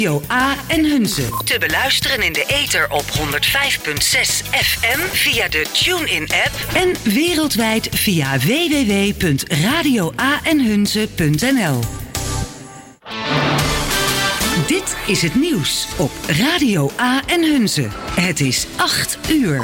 Radio A en Hunze. Te beluisteren in de ether op 105.6 FM via de TuneIn-app en wereldwijd via www.radioaenhunze.nl. Dit is het nieuws op Radio A en Hunze. Het is 8 uur.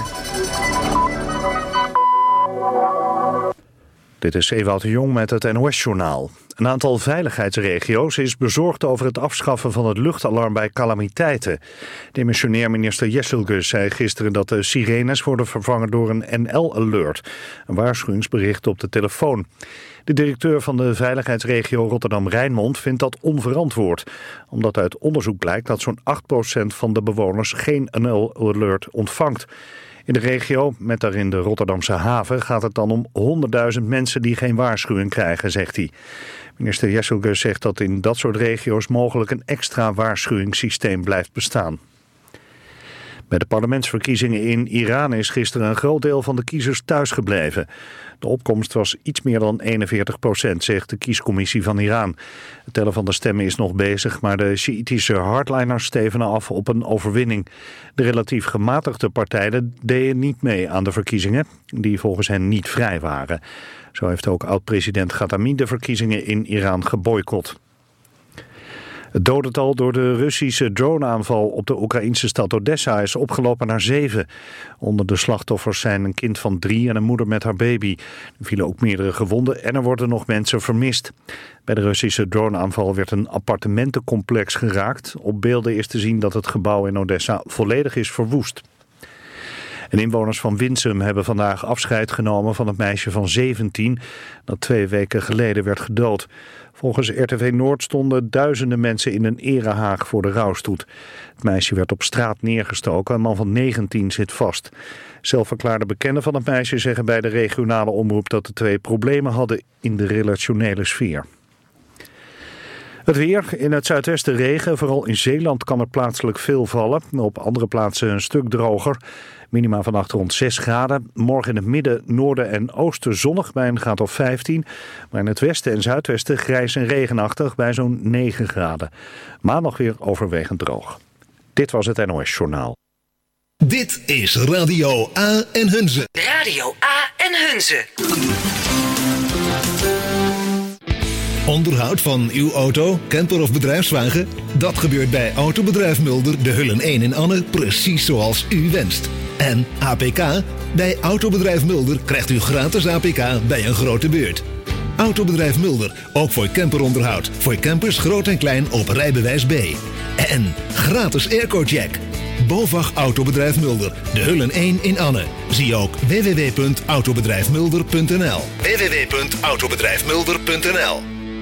Dit is Ewout de Jong met het NOS-journaal. Een aantal veiligheidsregio's is bezorgd over het afschaffen van het luchtalarm bij calamiteiten. Demissionair minister Jesselgus zei gisteren dat de sirenes worden vervangen door een NL-alert, een waarschuwingsbericht op de telefoon. De directeur van de veiligheidsregio Rotterdam-Rijnmond vindt dat onverantwoord, omdat uit onderzoek blijkt dat zo'n 8% van de bewoners geen NL-alert ontvangt. In de regio, met daarin de Rotterdamse haven, gaat het dan om 100.000 mensen die geen waarschuwing krijgen, zegt hij. Minister Jesselgus zegt dat in dat soort regio's mogelijk een extra waarschuwingssysteem blijft bestaan. Bij de parlementsverkiezingen in Iran is gisteren een groot deel van de kiezers thuisgebleven. De opkomst was iets meer dan 41%, zegt de kiescommissie van Iran. Het tellen van de stemmen is nog bezig, maar de Sjiïtische hardliners stevenen af op een overwinning. De relatief gematigde partijen deden niet mee aan de verkiezingen, die volgens hen niet vrij waren. Zo heeft ook oud-president Khatami de verkiezingen in Iran geboycott. Het dodental door de Russische droneaanval op de Oekraïnse stad Odessa is opgelopen naar 7. Onder de slachtoffers zijn een kind van 3 en een moeder met haar baby. Er vielen ook meerdere gewonden en er worden nog mensen vermist. Bij de Russische droneaanval werd een appartementencomplex geraakt. Op beelden is te zien dat het gebouw in Odessa volledig is verwoest. En inwoners van Winsum hebben vandaag afscheid genomen van het meisje van 17... dat 2 weken geleden werd gedood. Volgens RTV Noord stonden duizenden mensen in een erehaag voor de rouwstoet. Het meisje werd op straat neergestoken. Een man van 19 zit vast. Zelfverklaarde bekenden van het meisje zeggen bij de regionale omroep dat de 2 problemen hadden in de relationele sfeer. Het weer, in het zuidwesten regen, vooral in Zeeland kan er plaatselijk veel vallen. Op andere plaatsen een stuk droger. Minima vannacht rond 6 graden. Morgen in het midden, noorden en oosten zonnig bij een graad of 15. Maar in het westen en zuidwesten grijs en regenachtig bij zo'n 9 graden. Maandag weer overwegend droog. Dit was het NOS Journaal. Dit is Radio A en Hunze. Radio A en Hunze. Onderhoud van uw auto, camper of bedrijfswagen? Dat gebeurt bij Autobedrijf Mulder, de Hullen 1 in Anne, precies zoals u wenst. En APK? Bij Autobedrijf Mulder krijgt u gratis APK bij een grote beurt. Autobedrijf Mulder, ook voor camperonderhoud. Voor campers groot en klein op rijbewijs B. En gratis airco-check. BOVAG Autobedrijf Mulder, de Hullen 1 in Anne. Zie ook www.autobedrijfmulder.nl. www.autobedrijfmulder.nl.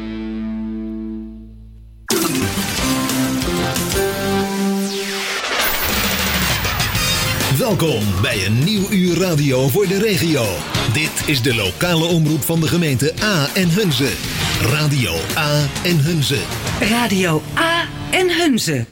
Welkom bij een nieuw uur radio voor de regio. Dit is de lokale omroep van de gemeente A en Hunze. Radio A en Hunze. Radio A en Hunze.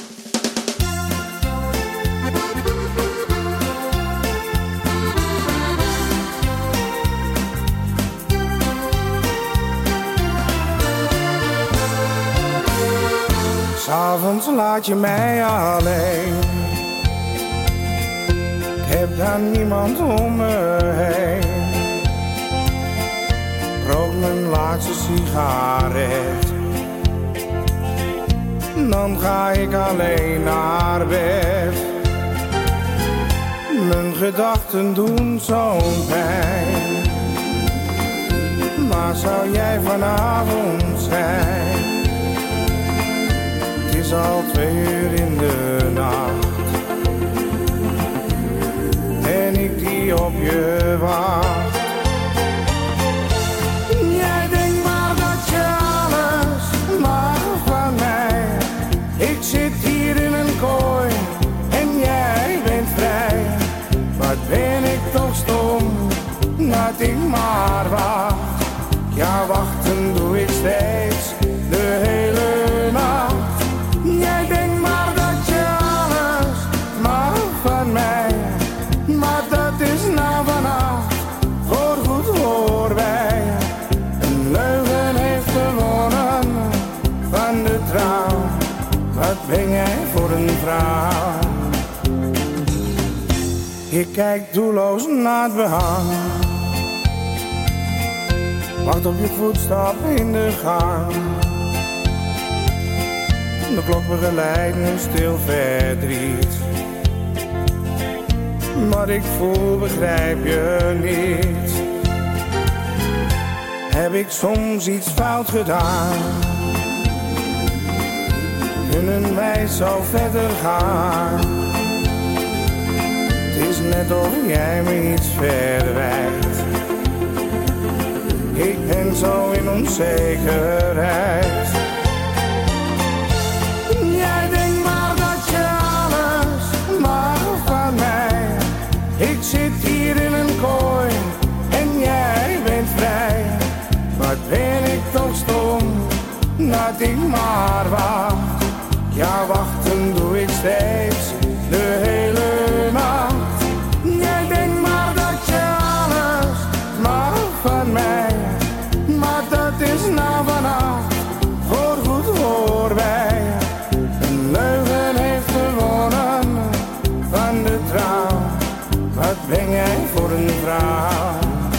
S'avonds laat je mij alleen. Ik heb dan niemand om me heen. Rook mijn laatste sigaret. Dan ga ik alleen naar bed. Mijn gedachten doen zo'n pijn. Waar zou jij vanavond zijn? Het is al 2 uur in de nacht. En ik die op je wacht. Jij denkt maar dat je alles mag van mij. Ik zit hier in een kooi en jij bent vrij. Wat ben ik toch stom dat ik maar wacht. Ja, wachten doe ik steeds de hele nacht. Jij denkt maar dat je alles mag van mij. Maar dat is nou vanaf voorgoed voorbij. Een leugen heeft gewonnen van de trouw. Wat ben jij voor een vrouw? Ik kijk doelloos naar het behang, wacht op je voetstap in de gang. De klok begeleidt een stil verdriet. Wat ik voel begrijp je niet. Heb ik soms iets fout gedaan? Kunnen wij zo verder gaan? Het is net of jij me iets verwijt. Ik ben zo in onzekerheid. Jij denkt maar dat je alles mag van mij. Ik zit hier in een kooi en jij bent vrij. Wat ben ik toch stom dat ik maar wacht. Ja, wachten doe ik steeds de hele nacht. Jij denkt maar dat je alles mag van mij. Maar dat is nou vannacht voorgoed voorbij. Een leugen heeft gewonnen van de trouw. Wat ben jij voor een vrouw?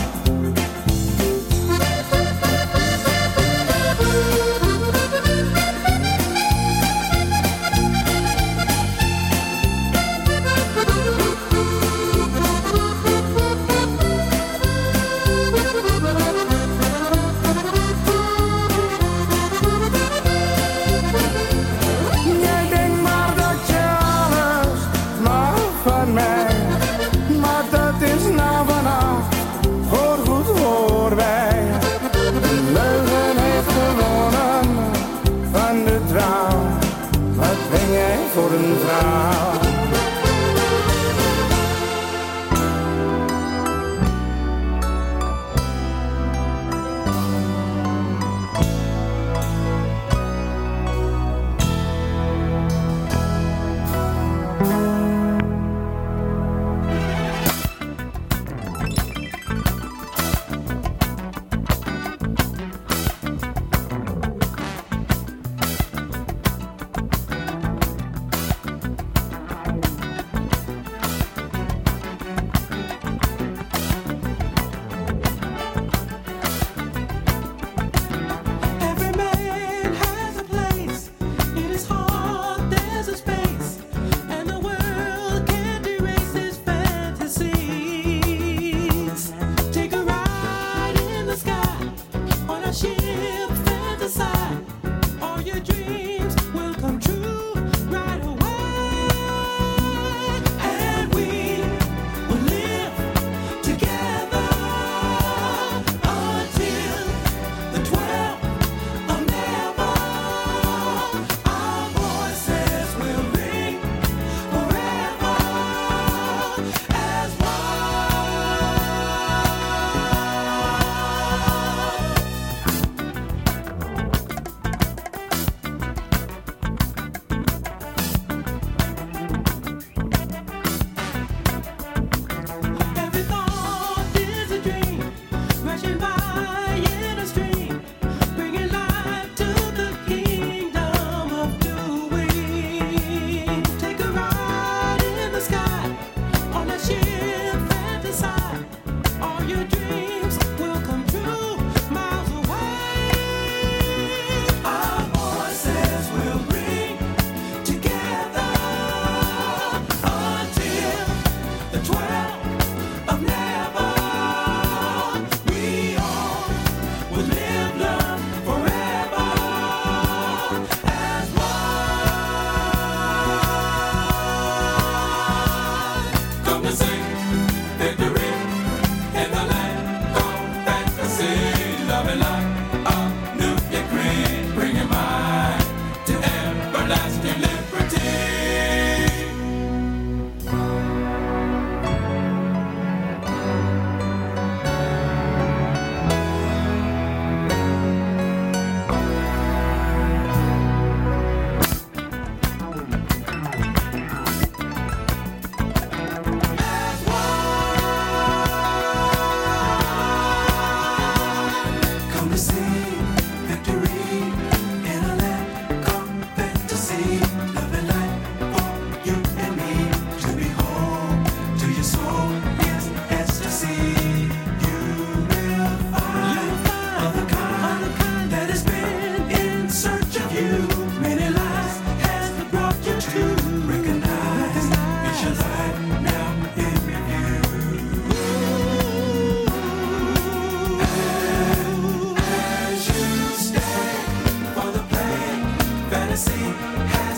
Voor een vrouw.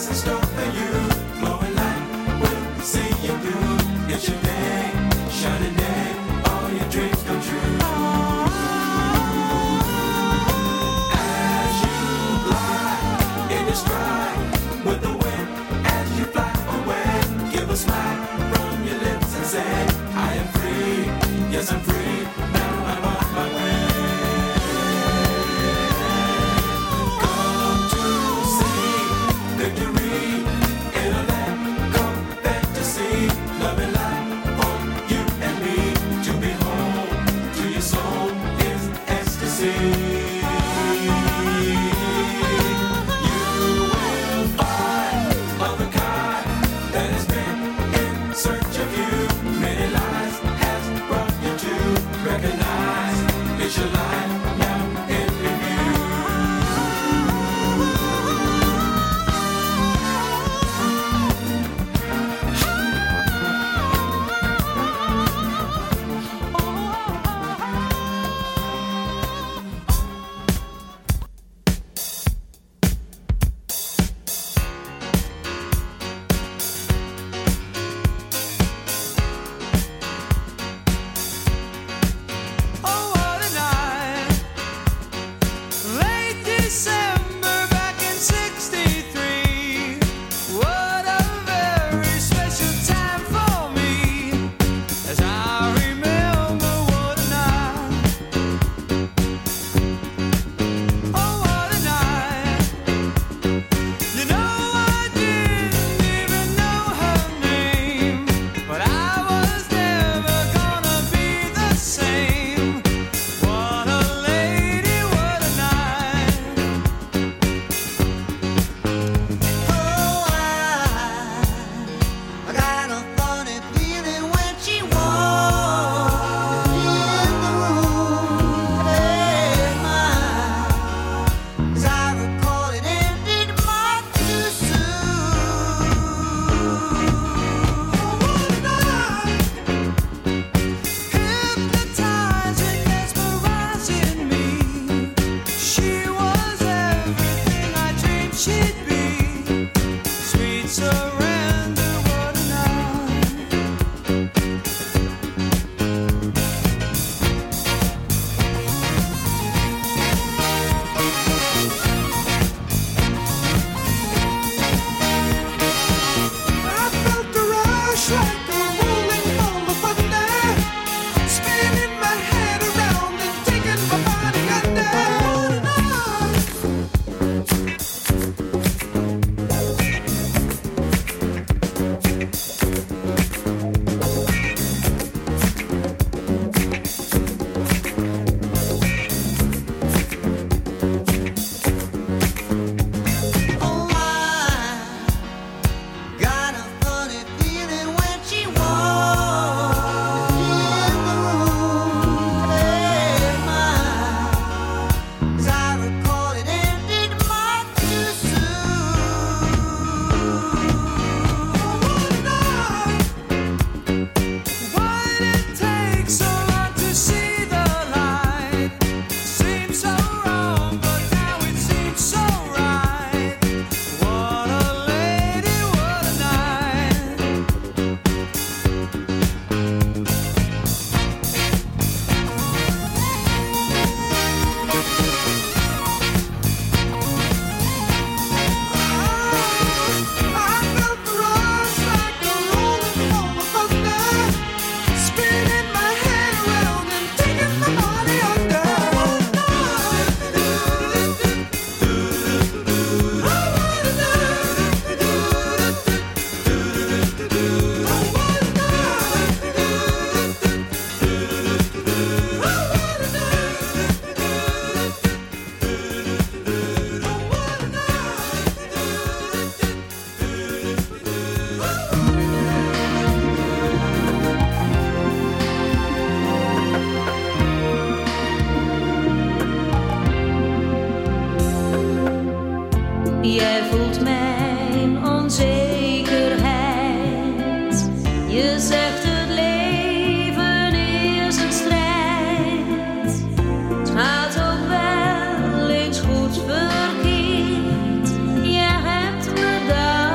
in store for you. Glowing light will see you through. It's your day, shining day, all your dreams come true. As you glide in your stride with the wind, as you fly away, give a smile from your lips and say, I am free, yes I'm free, now I'm on my way. Come to see victory in a land called fantasy. Love and light for you and me to behold. To your soul is ecstasy. You will find of a kind that has been in search of you. Many lives has brought you to recognize it's your life now in review. Oh, what a night. Late December back in '63. What a very special time for me. As I remember, what a night. Oh, what a night. You know, I didn't even know her name, but I was never gonna be the same. What a lady, what a night. Oh, I got a funny feeling when she walked in the room. Hey, my, as I recall, it ended much too soon. What a night. Hypnotizing, mesmerizing me. She was everything I dreamed she'd be. Sweet surrender, what a night. I felt the rush like a rolling ball of thunder, spinning my head around and taking my body under. Oh, I got a funny feeling when she walked in the room. Hey, my, as I recall, it ended much too soon. What a night. Why did it take so long to see the light? Seemed so wrong, but now it seems so right. What a lady, what a night. I felt the rush like a rolling ball of thunder, spinning my head around and taking my body under. Jij voelt mijn onzekerheid. Je zegt het leven is een strijd. Het gaat ook wel eens goed verkeerd. Je hebt me daar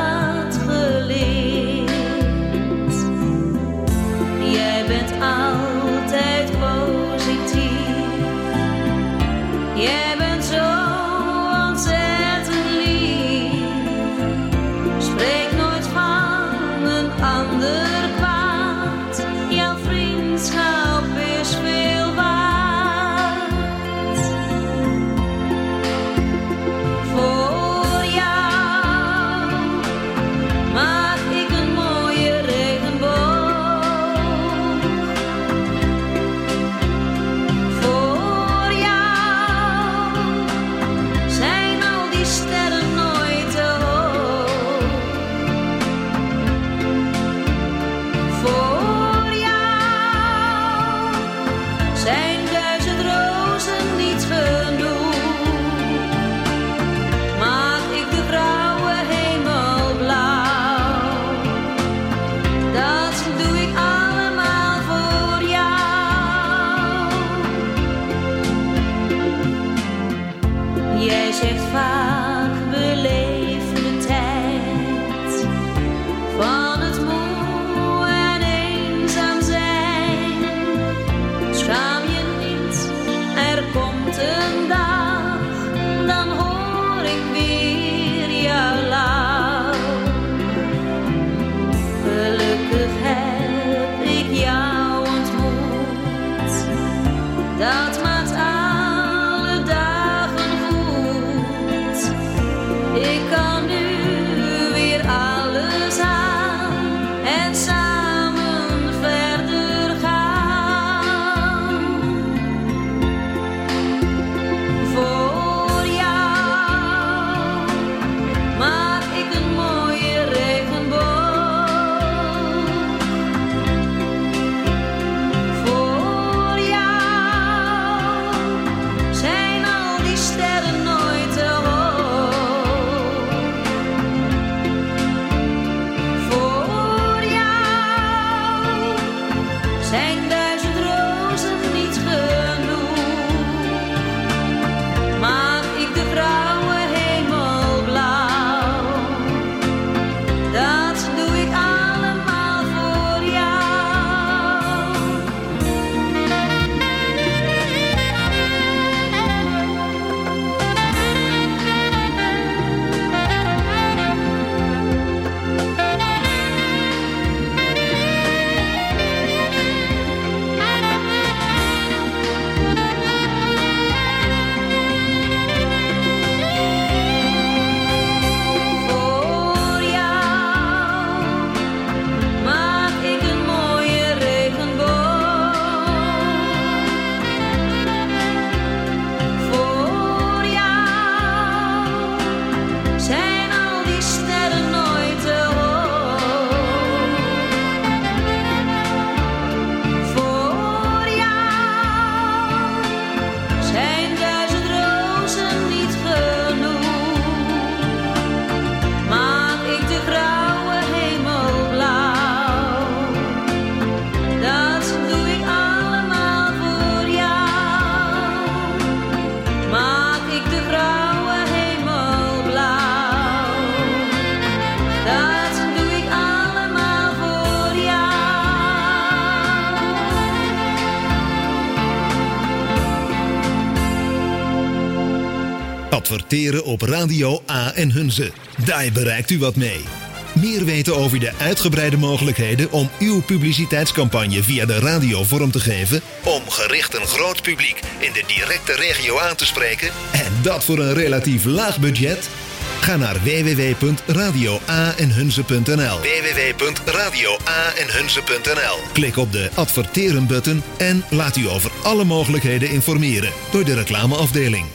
Adverteren op Radio A en Hunze. Daar bereikt u wat mee. Meer weten over de uitgebreide mogelijkheden om uw publiciteitscampagne via de radio vorm te geven, om gericht een groot publiek in de directe regio aan te spreken, en dat voor een relatief laag budget? Ga naar www.radioaenhunze.nl www.radioaenhunze.nl. Klik op de adverteren-button en laat u over alle mogelijkheden informeren door de reclameafdeling.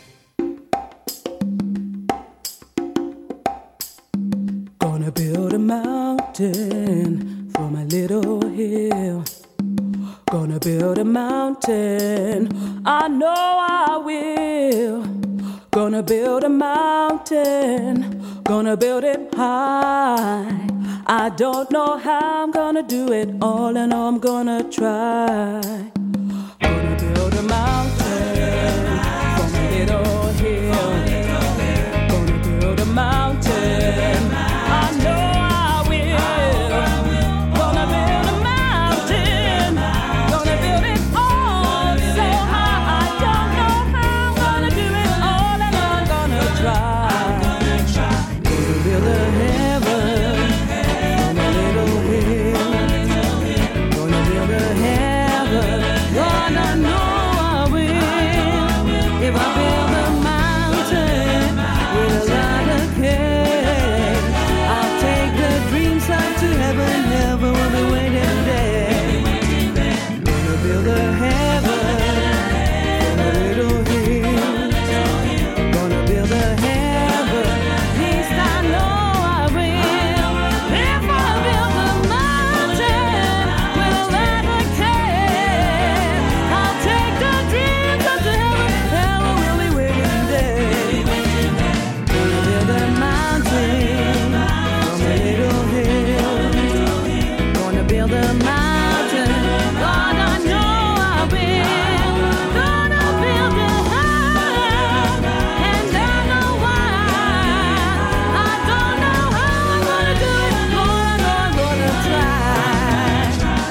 Gonna build a mountain from a little hill. Gonna build a mountain, I know I will. Gonna build a mountain, gonna build it high. I don't know how I'm gonna do it, all I know I'm gonna try. Gonna build a mountain from a little hill. Gonna build a mountain, I know I will. Gonna build a mountain, gonna build it all so high. I don't know how I'm gonna do it, all I know I'm gonna try. Gonna build a heaven from a little hill. Gonna build a heaven, gonna know I will. If I build a mountain with a lot of care, I'll take the dreams up to heaven, heaven will be waiting there. Gonna build a heaven from a little hill. Gonna build a heaven, least I know I will. If I build a mountain with a lot of care, I'll take the dreams up to heaven, heaven will be waiting there. Gonna build a mountain from a little hill. Gonna build a mountain, God, I know I will. Gonna build a house, and I know why. I don't know how I'm gonna do it, Lord, I know I'm gonna try.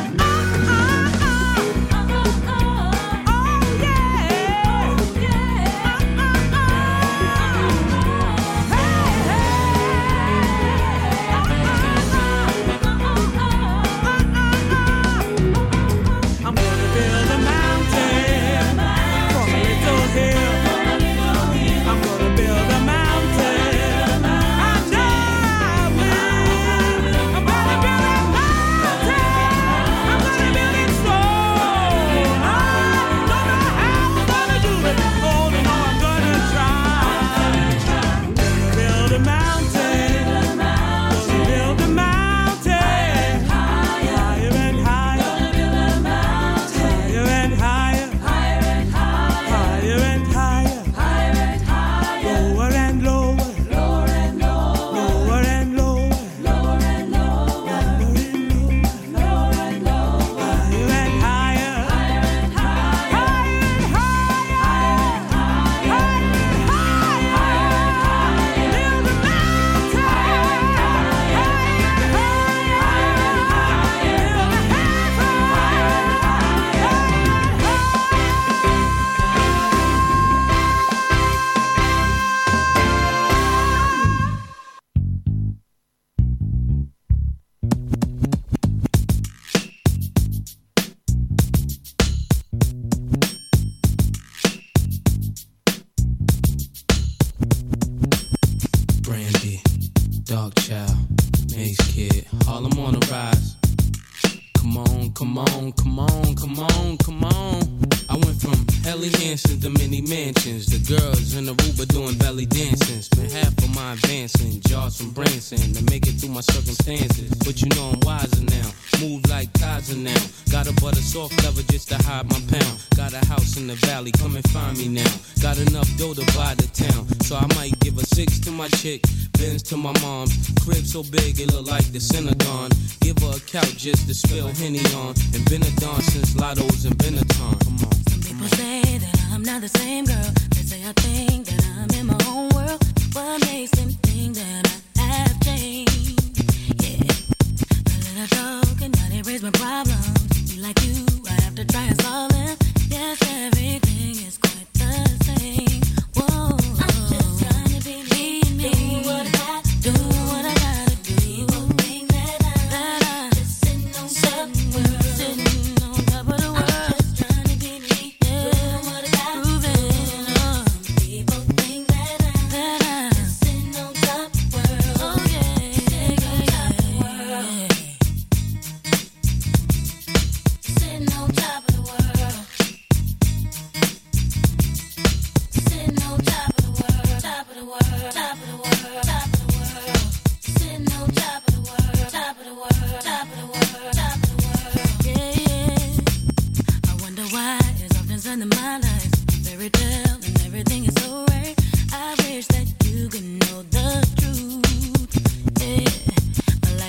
I'm gonna build a mountain from a little hill. I'm gonna build a mountain, I know I will. I'm gonna build a mountain, I'm gonna build it so high. Don't know how I'm gonna do it, oh, no, I'm gonna try. Build a mountain, gonna build a mountain, higher and higher, higher and higher, higher and higher, lower and lower, lower and lower, lower and lower, higher and higher, Brandy, Dog Child, Maze Kid, Harlem on the rise. Come on, come on, come on, come on, come on. I went from Helly Hansen to mini mansions. The girls in the Aruba doing belly dancing. Spent half of my advancing, jars from Branson to make it through my circumstances. But you know I'm wiser now, move like Kaiser now. Got a butter soft leather just to hide my pound. Got a house in the valley, come and find me now. Got enough dough to buy the town, so I might give a 6 to my chick, Benz to my mom's. Crib so big it look like the Synagogue. Give her a couch just to spill Henny on. And been a dawn since Lotto's and Benetton. Come on. Some people say that I'm not the same girl. They say I think that I'm in my own world. What makes them think that I have changed? Yeah, a little talk and now they raise my problems. Be like you, I have to try and solve them. Yes, everything is quite the same. Whoa.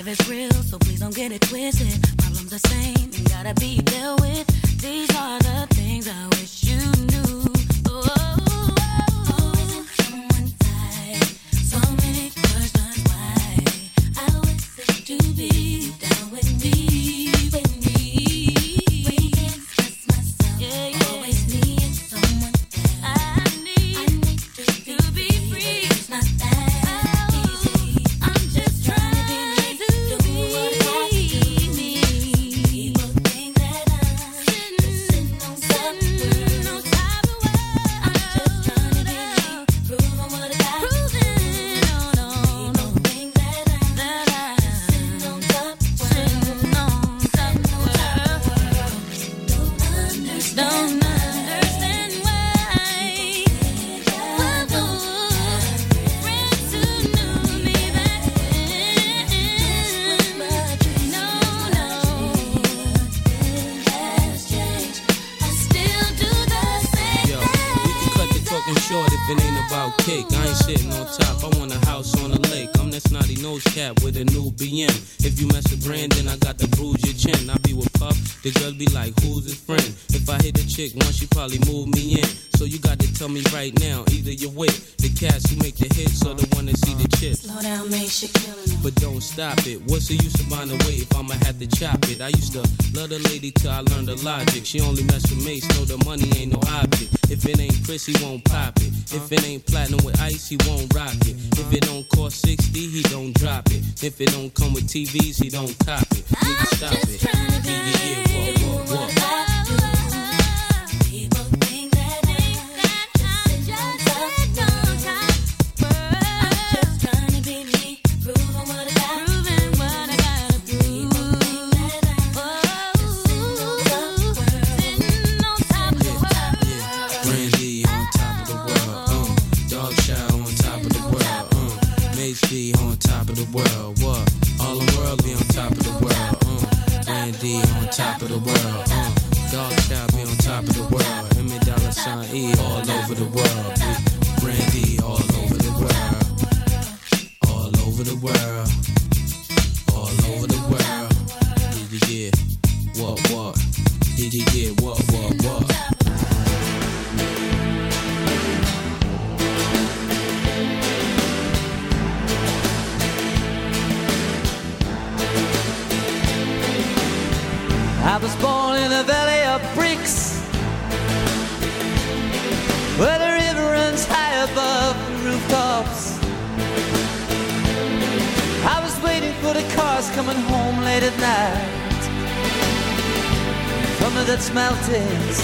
love is real, so please don't get it twisted. Problems the same and gotta be dealt with. These are the things I wish you knew. Someone died. So many questions why. I wish that you be down with me, with me. Waiting, express myself. Always need someone else. I need to be free. It's not that easy. I'm just trying to do what I got to do. People think that I'm sitting on top of the world. I'm just trying to be proving what I got to do. People think that I'm sitting on top of the world. Don't understand why. Friends who knew me back then. Has changed. I still do the same. Yo, we can cut the talking short if it ain't about cake. I ain't sitting on top, I want a house on the lake. I'm that snotty nose cap with a new BM. If you mess with Brandon, I got to bruise your chin. I be with Puff, the girls be like, who's his friend? If I hit a chick once, she probably move me in. So you got to tell me right now, either you're with the cats who make the hits or the one that see the chips. Slow down, make shit killing them. But don't stop it. What's the use of buying away if I'ma have to chop it? I used to love the lady till I learned the logic. She only mess with mates, know the money ain't no object. If it ain't Chris, he won't pop it. If it ain't platinum with ice, he won't rock it. If it don't cost 60, he don't drop it. If it don't come with TVs, he don't cop it. Nigga, stop it. What? People think that I'm sitting on top. I'm just trying to be me, proving what I got to prove. People think that I'm sitting on top of the world. Brandy on top of the world. Dog Chow on top of the world. Mace B on top of the world. What? All the world be on top of the world. Brandy on top of the world. Dog Chow be on top of the world. M.A. Dollar Sign E all over the world. Brandy all over the world. All over the world. All over the world. Did you get what? Did you get what? I was born in a valley of bricks, where the river runs high above the rooftops. I was waiting for the cars coming home late at night from the Dutch mountains.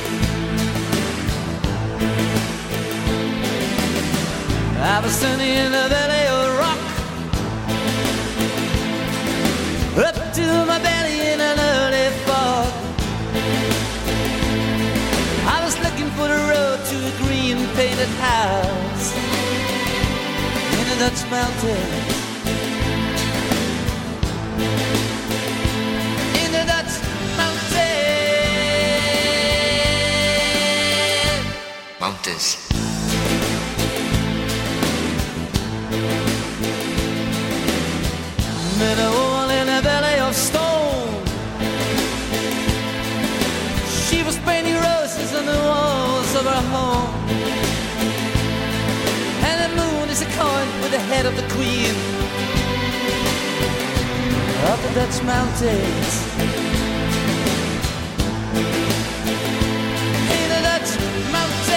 I was standing in a valley of rock, up to my belly in an early fog. I was looking for the road to a green painted house in the Dutch mountains. In the Dutch mountains. Met a woman in a valley of stone. She was painting roses on the walls of her home. And the moon is a coin with the head of the queen of the Dutch mountains. In the Dutch mountains.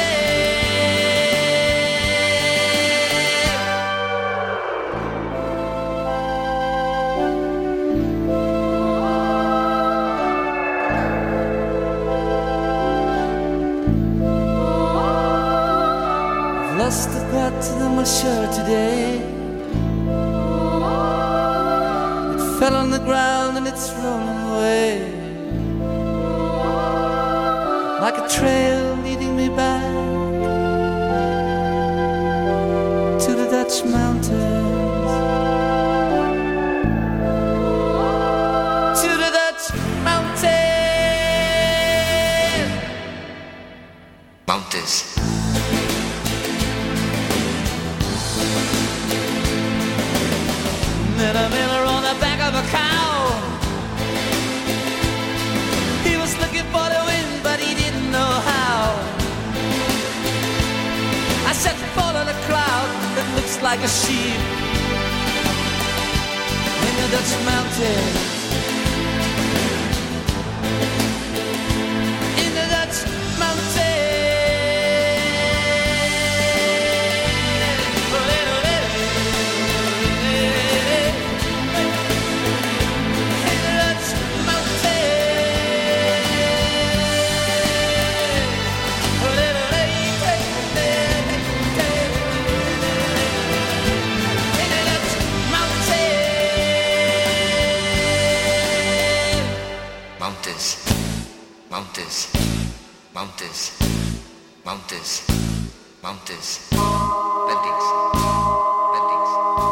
Lost the button on my shirt today. It fell on the ground and it's rolling away, like a trail leading me back to the Dutch mountains. To the Dutch Mountains. Met a miller on the back like a sheep in the Dutch mountains. In the Dutch mountains. Mountains, mountains, mountains, mountains, mountains, bendings, bendings.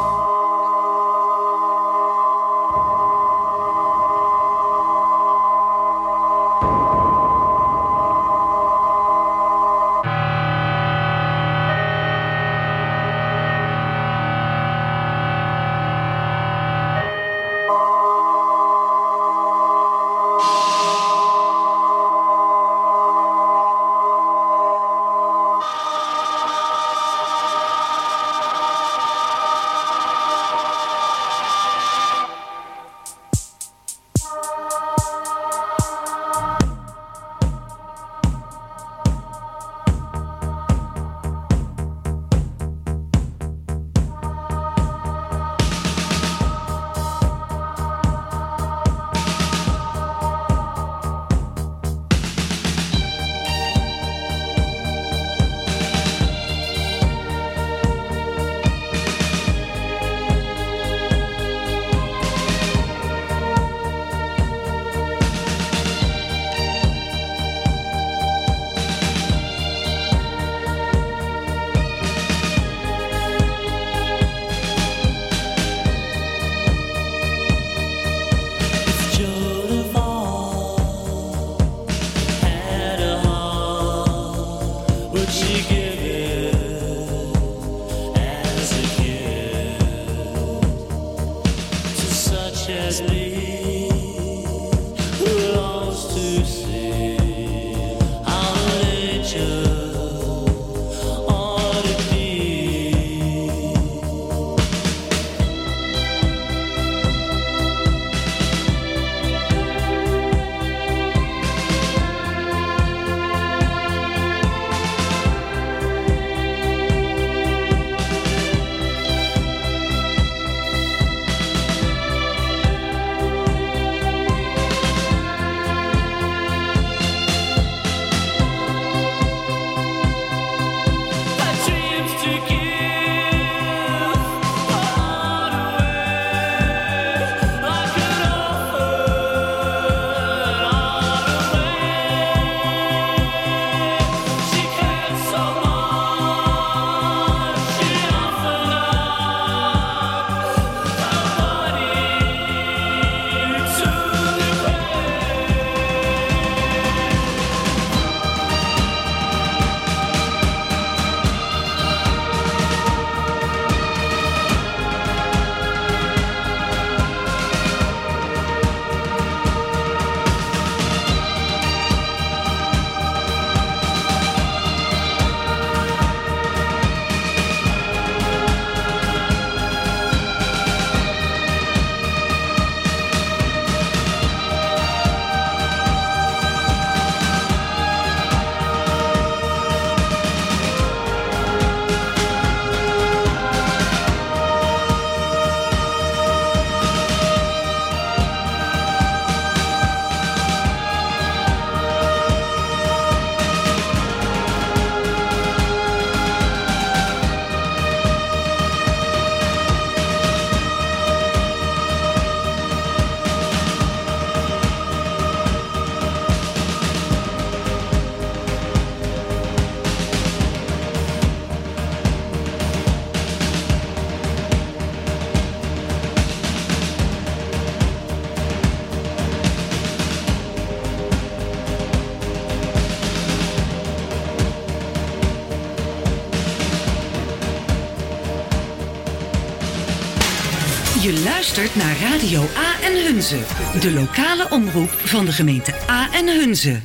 Je luistert naar Radio A en Hunze, de lokale omroep van de gemeente A en Hunze.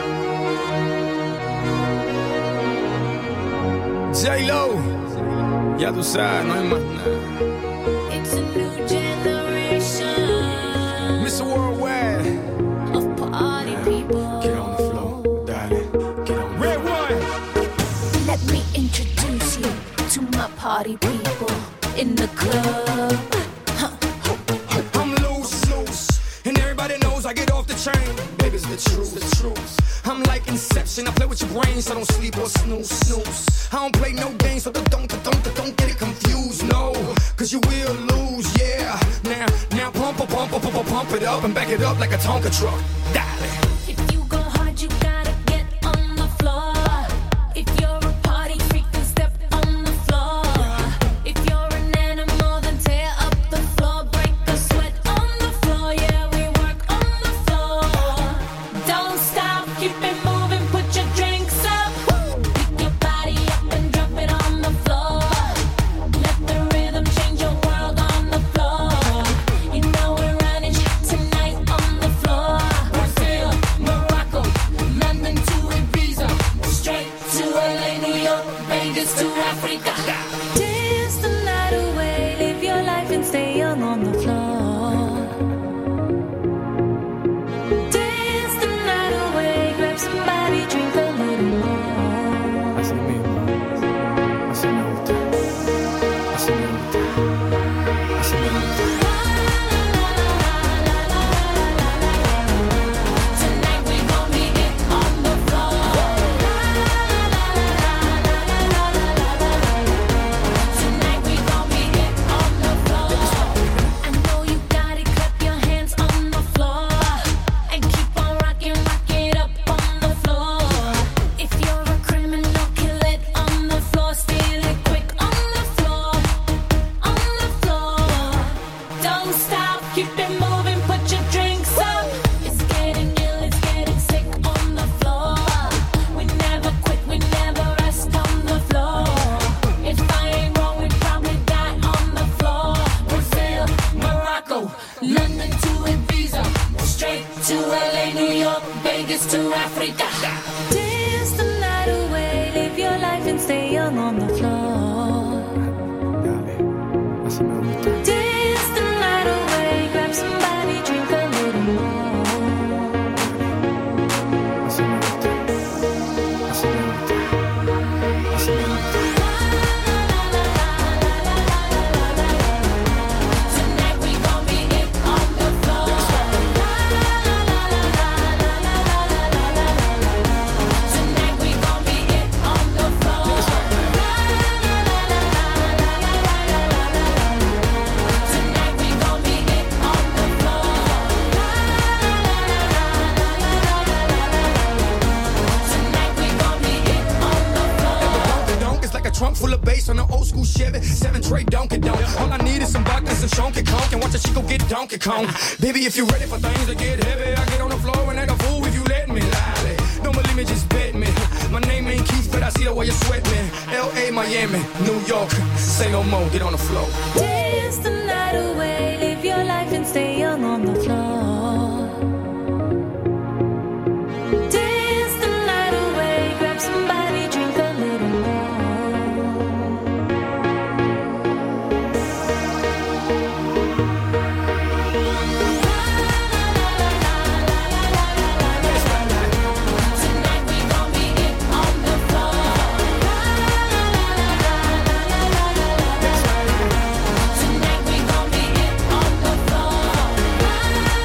J-Lo, Ya tú sabes, no hay más nada. It's a new generation Mr. Worldwide. of party people. Get on the floor, darling. Get on. Red one. Let me introduce you to my party people in the club. I'm loose, and everybody knows I get off the chain. Baby's the truth. I'm like Inception, I play with your brain, so don't sleep or snooze. I don't play no games, so don't get it confused, no, cause you will lose, yeah. Now pump it up and back it up like a Tonka truck. Dale. If you go hard, you gotta get on the floor. If you're a party freak, then step on the floor. If you're an animal, then tear up the floor. Break the sweat on the floor, yeah, we work on the floor. Don't stop, keep it moving, put your drinks up. Pick your body up and drop it on the floor. Let the rhythm change your world on the floor. You know we're running tonight on the floor. Brazil, Morocco, London to Ibiza, straight to LA, New York, Vegas to Africa. Dance the night away, live your life and stay young on the floor. Dance the night away, grab somebody, drink a little more. Así mismo. Así me gusta. Así me gusta. Así me gusta. Tonight we gon' be it on the floor. Tonight we gon' be it on the floor. I know you got it, clap your hands on the floor. And keep on rocking, rock it up on the floor. If you're a criminal, kill it on the floor. Steal it quick on the floor. On the floor. Don't stop, keep it moving, put your drinks up. It's getting ill, it's getting sick on the floor. We never quit, we never rest on the floor. If I ain't wrong, we'd probably die on the floor. Brazil, Morocco, London to Ibiza, straight to LA, New York, Vegas to Africa. Dance the night away, live your life and stay young on the floor. Dale. Así me gusta. Dance the night away, grab somebody, drink a little more. Así me gusta. Así me gusta. Así me gusta. Tonight we gon' be it on the floor. Tonight we gon' be it on the floor. Tonight we gon' be it on the floor. Tonight we gon' be it on the floor. The donk is like a trunk full of bass on an old school Chevy 7-tray Donkey Donk. All I need is some vodka, some Shonky Conk, and watch a chico get Donkey Kong. Baby, if you're ready for things to get heavy, I get on the floor and act a fool if you let me. Lie. Don't believe me, just bet me. My name ain't Keith, but I see the way you sweat me. L.A., Miami, New York, say no more, get on the floor. Dance the night away, live your life and stay young on the floor. Dance the night away, grab somebody, drink a little more. Tonight we gon' be it on the floor. Tonight we gon' be it on the floor.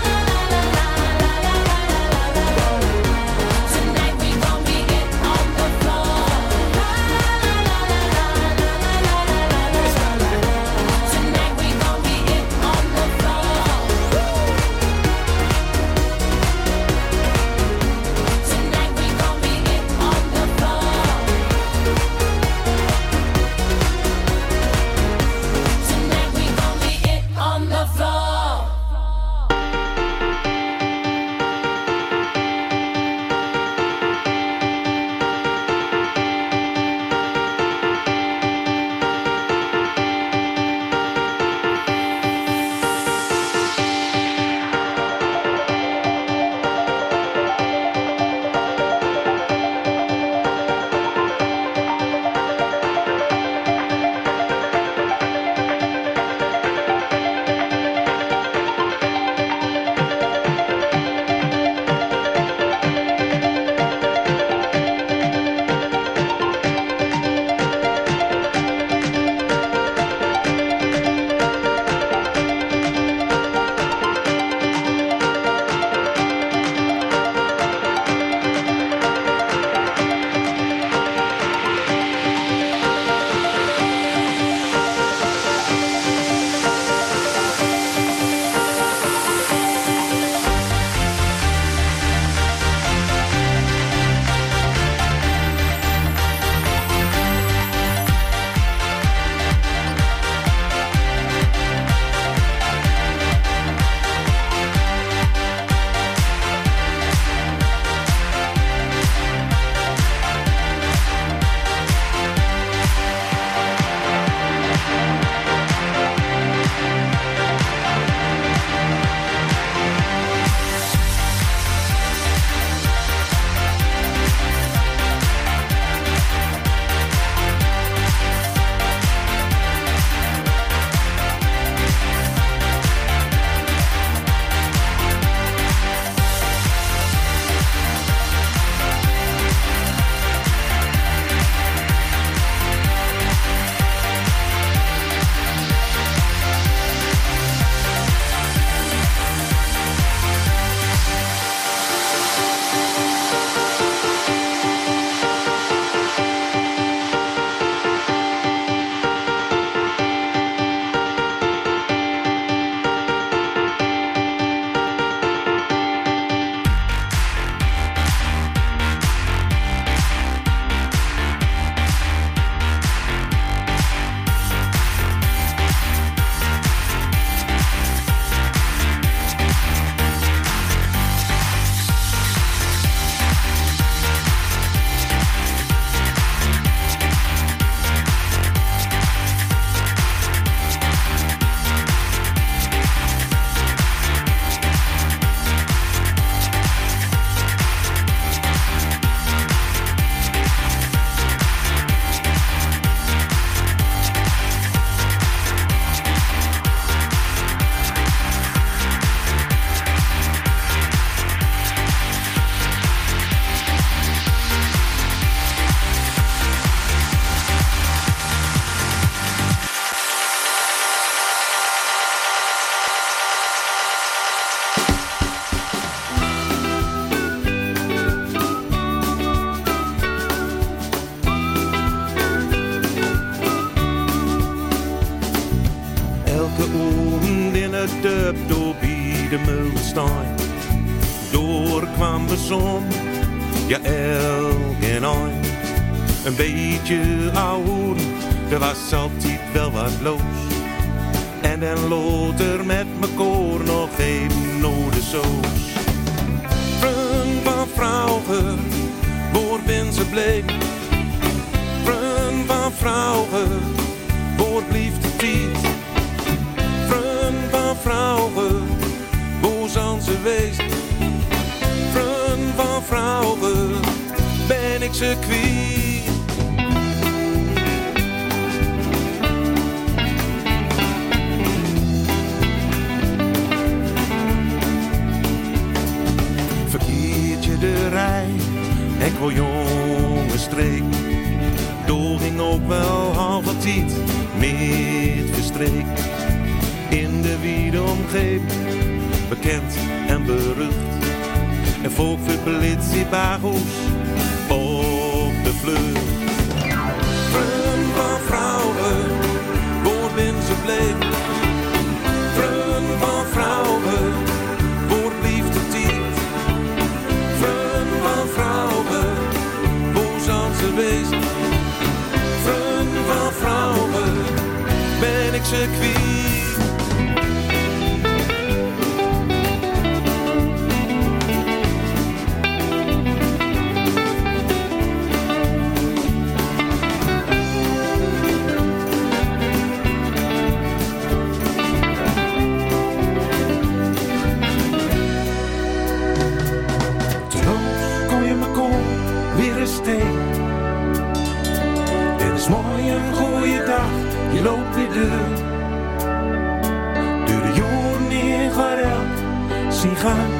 bij de meul staan. Door kwam de zon, ja elk en een. Een beetje oude, er was altijd wel wat los. En dan lood er met m'n koor nog even naar de soos. Vriend van vrouwen, waar ben ze bleek? Vriend van vrouwen, waar blieft de tijd? Vriend van vrouwen, waar zijn ze weest? Vriend van vrouwen, ben ik ze kwijt? De rij, ik wil jonge streek. Door ging ook wel halve tijd met verstreek. In de wiede omgeving, bekend en berucht. En volk voor politie bagoes op de vlucht. Vriend van vrouwen, waar ben ze bleek? Vriend van vrouwen, waar blieft de tijd? Vrouwen, hoe zijn ze weest? Vriend van vrouwen, ben ik ze kwijt? Dit is mooi een goeie dag, je loopt weer deur. Door de jaren in gereld, zie gaan.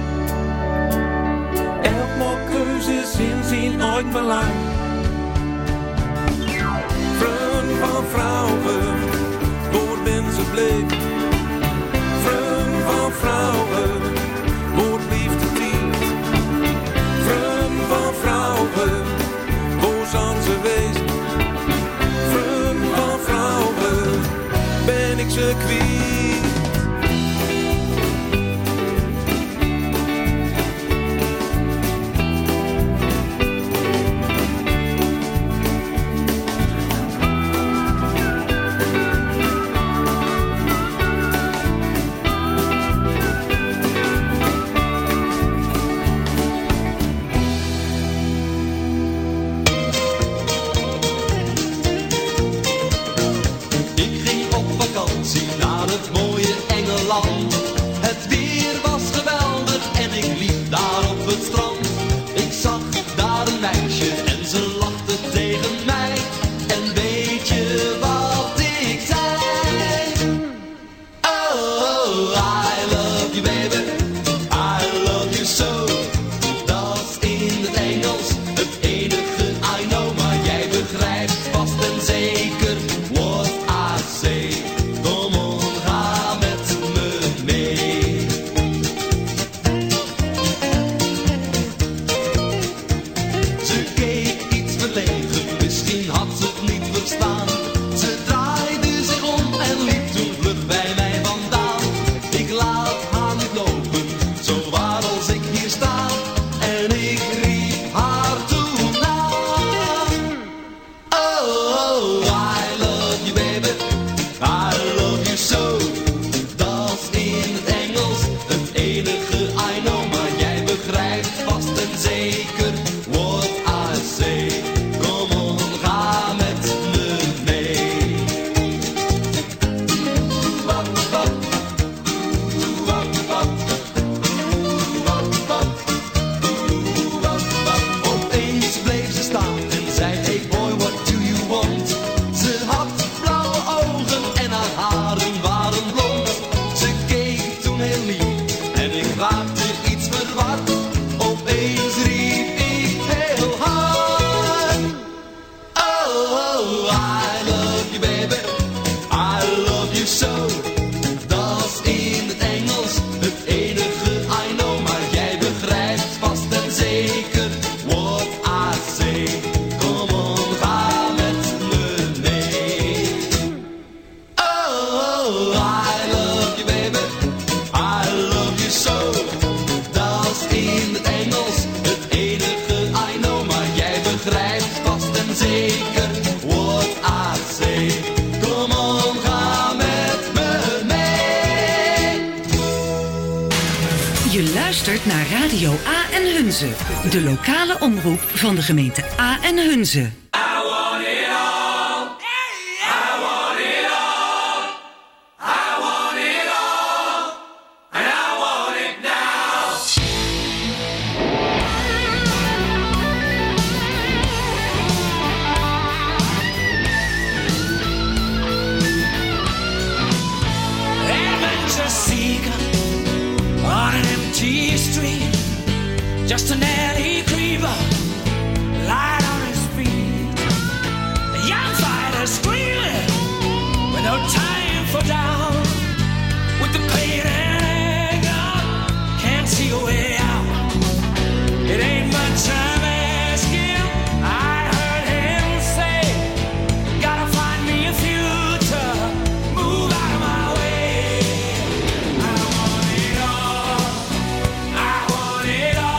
Elk maakt keuzes in zijn eigen belang. Vriend van vrouwen, waar ben ze bleek? Vriend van vrouwen, waar blieft de tijd? Vriend van vrouwen, waar zijn ze weest? Vriend van vrouwen, ben ik ze kwijt? Je luistert naar Radio A en Hunze, de lokale omroep van de gemeente A en Hunze. Just an alley creeper, light on his feet. A young fighter screaming with no time for down. With the pain and anger, can't see a way out. It ain't much I'm asking. I heard him say, gotta find me a future, move out of my way. I want it all, I want it all.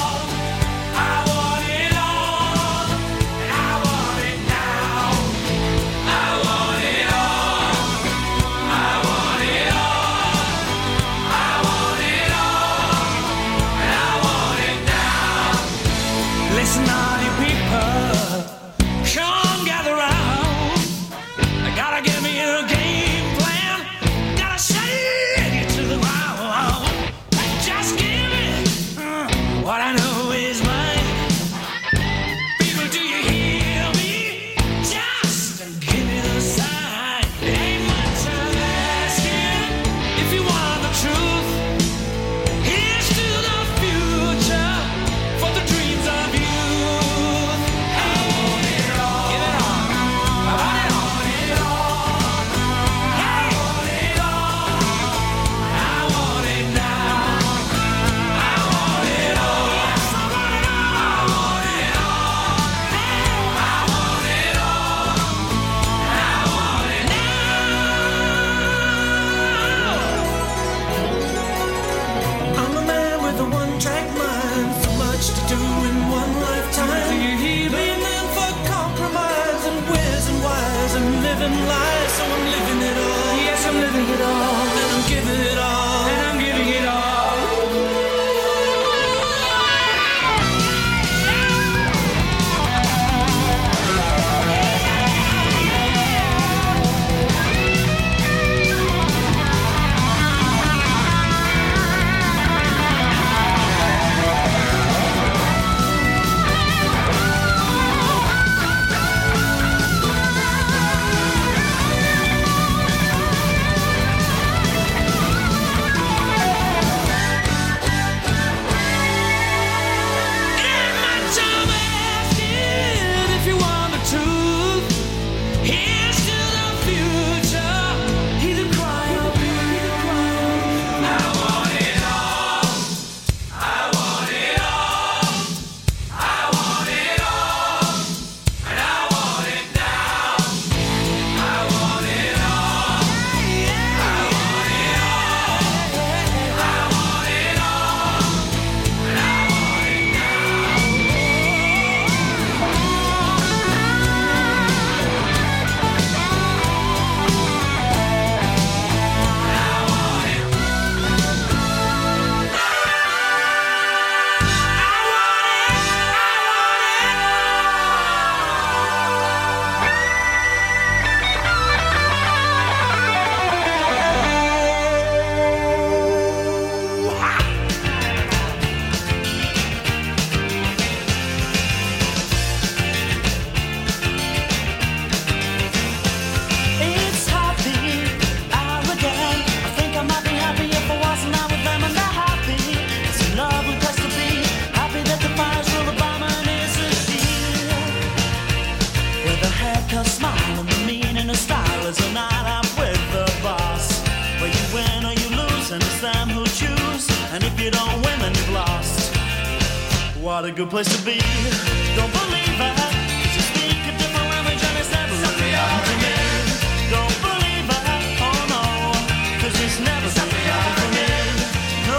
What a good place to be. Don't believe it, 'cause you speak a different language and it's never really happened to me. Don't believe it, oh no, 'cause it's never really happened to me. No,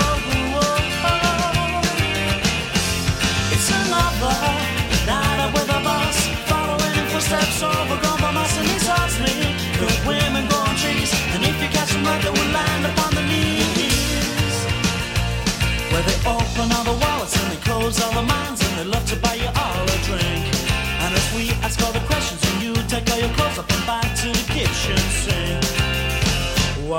it's another night out with a boss, following in footsteps, overgrown by moss, and he tells me good women grow on trees, and if you catch them right, they will land upon the knees.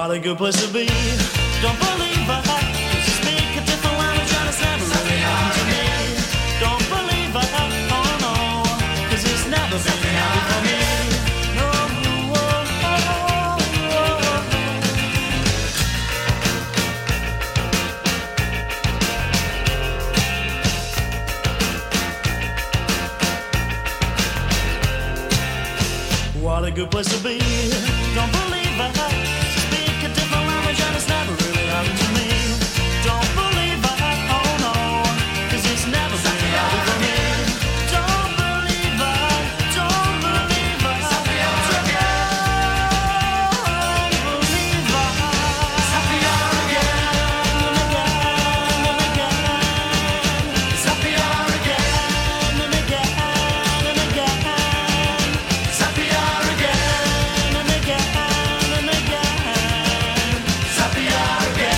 What a good place to be. Don't believe I speak a different language and it's never really happened to me. Don't believe I, oh no, 'cause it's never been happy for me. No, What a good place to be. Don't believe I speak a different language and it's never really happened to me. Don't believe I, oh no, 'cause it's never been happy for me. Don't believe I, don't believe I, don't believe I. It's happier again and again and again. It's happier again and again and again. It's happier again and again and again. It's happier again.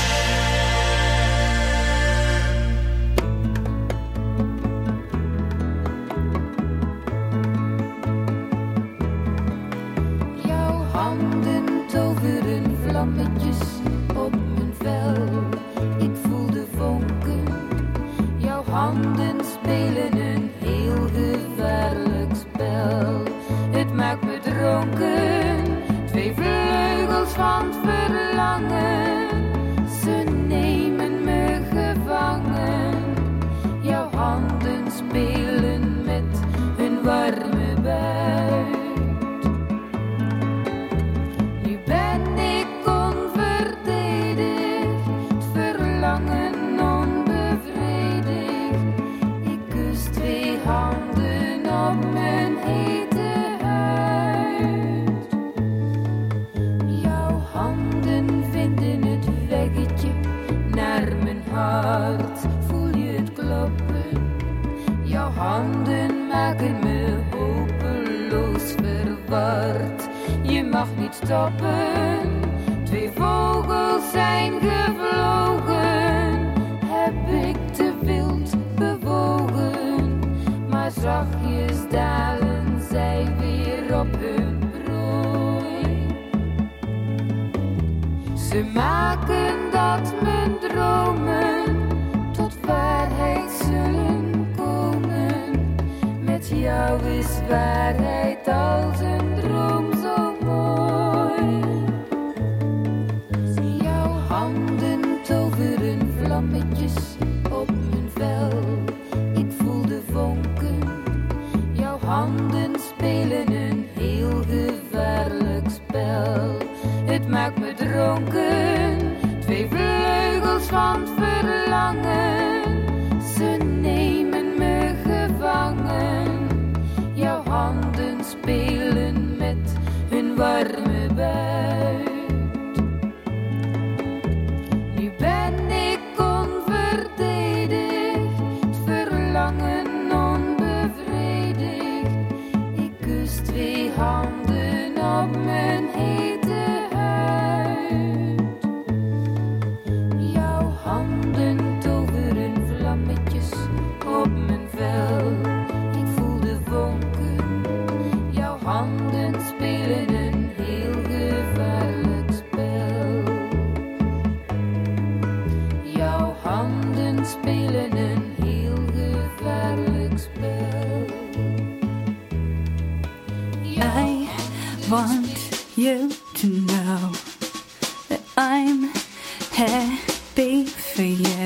Jouw handen toveren vlammetjes op mijn vel. Ik voel de vonken. Jouw handen spelen een heel gevaarlijk spel. Het maakt me dronken. Twee vleugels van het verlangen. Ze nemen me gevangen. Jouw handen spelen met hun warme buik. Nu ben ik onverdedigd, het verlangen onbevredigd. Ik kus twee handen op mijn hete huid. Jouw handen vinden het weggetje naar mijn hart. Voel je het kloppen? Jouw handen maken me hopeloos verward. Je mag niet stoppen. Twee vogels zijn gevlogen. Heb ik te wild bewogen. Maar zachtjes dalen zij weer op hun prooi. Ze maken dat mijn dromen tot waarheid zullen komen. Met jou is waarheid als een droom zo mooi. Jouw handen toveren vlammetjes op mijn vel. Ik voel de vonken. Jouw handen spelen een heel gevaarlijk spel. Het maakt me dronken. Twee vleugels van het verlangen. Ze nemen me gevangen. Jouw handen spelen met hun warme buik. Nu ben ik onverdedigd, het verlangen onbevredigd. Ik kus twee handen op mijn hete huid. Jouw handen toveren vlammetjes op mijn vel. Ik voel de vonken. Jouw handen spelen een heel gevaarlijk spel. Jouw handen spelen een heel gevaarlijk spel. I want you to know that I'm happy for you.